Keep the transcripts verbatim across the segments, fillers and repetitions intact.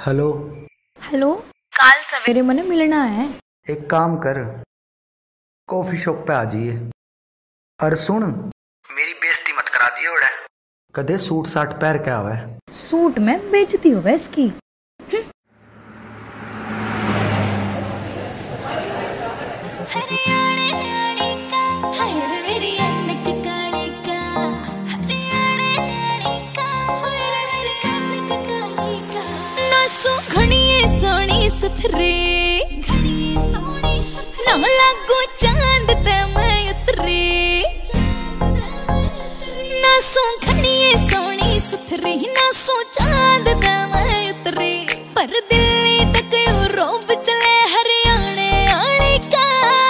Hello. Hello, काल सवेरे मने मिलना है। एक काम कर, कॉफी शॉप पे आ जाइए। और सुन, मेरी बेइज्जती मत करा दियो ओड़े। कदे सूट साट पहन के आवे। सूट में बेइज्जती होवे इसकी। सोनी सुथरी ना लागो चांद ते मैं उतरी ना सो खनिए सोनी सुथरी ना सो चांद ते मैं उतरी पर दिल्ली तक यूरोप चले हरियाणे आले का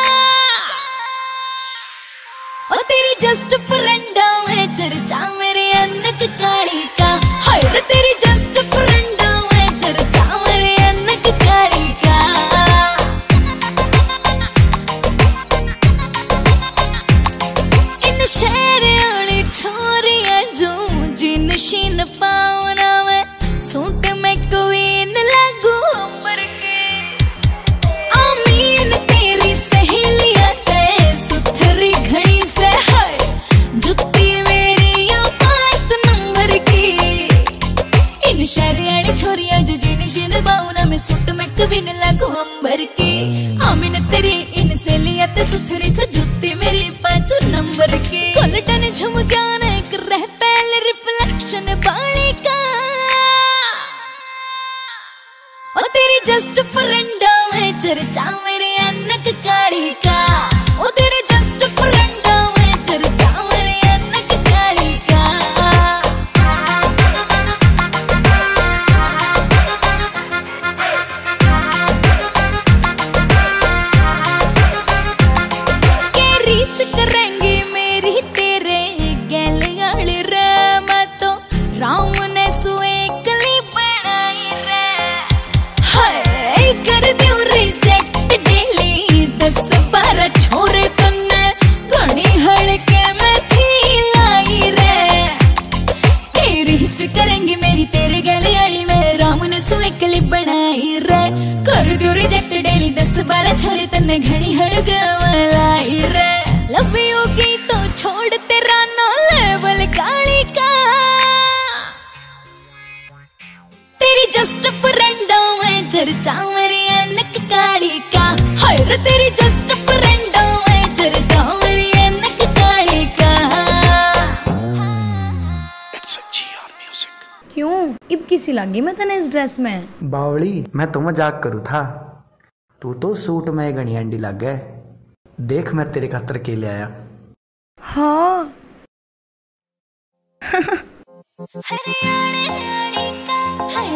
ओ तेरी जस्ट फ्रेंड में चर्चा मेरे अनक काली का हाय रे तेरी जस्ट फ्रेंड में चर्चा मेरे अनक काली का इन शहर वाली छोरियां जो जिन शीन पावना में सूट में क्वीन लागू अंबर के आमीन तेरी सहेलियां ते सुथरी घड़ी से है जुत्ती मेरी या पांच नंबर की इन शहर वाली छोरियां जो जिन शीन पावना में सूट में क्वीन लागू अंबर के आमीन तेरी इन सहेलियां ते सुथरी से जुत्ती मेरी पांच नंबर की कोलटन झुमकाने कर रह पहले रिफ्लेक्शन बाली का ओ तेरी जस्ट फ्रेंड में चर्चा मेरे अनक काली का ओ तेरी जस्ट फ्रेंड में चर्चा मेरे अनक काली का के रीस करेंगी मेरी तेरे गैल गाली रे मैं तो राम ने सुएकली बनाई रे हाय कर दियो रिजेक्ट डेली दस बारह छोरे तन्ने घणी हड़के में थी लाई रे तेरी रीस करेंगी मेरी तेरे गैल गाली में राम ने सुएकली बनाई रे कर दियो रिजेक्ट डेली दस बारह छोरे तन्ने घणी हड़के में लाई रे लव यू की तो छोड़ तेरा नो लेवल काली का तेरी जस्ट फ्रेंड में चर्चा मेरी अनक काली का हाय रे तेरी जस्ट फ्रेंड में चर्चा मेरी अनक काली का क्यों इब किसी लगी मैं तने इस ड्रेस में। बावली, मैं तो मजाक करू था। तू तो सूट में घनी अंडी लग गए। देख मैं तेरे खातर के ले आया। हाँ हरियाणे का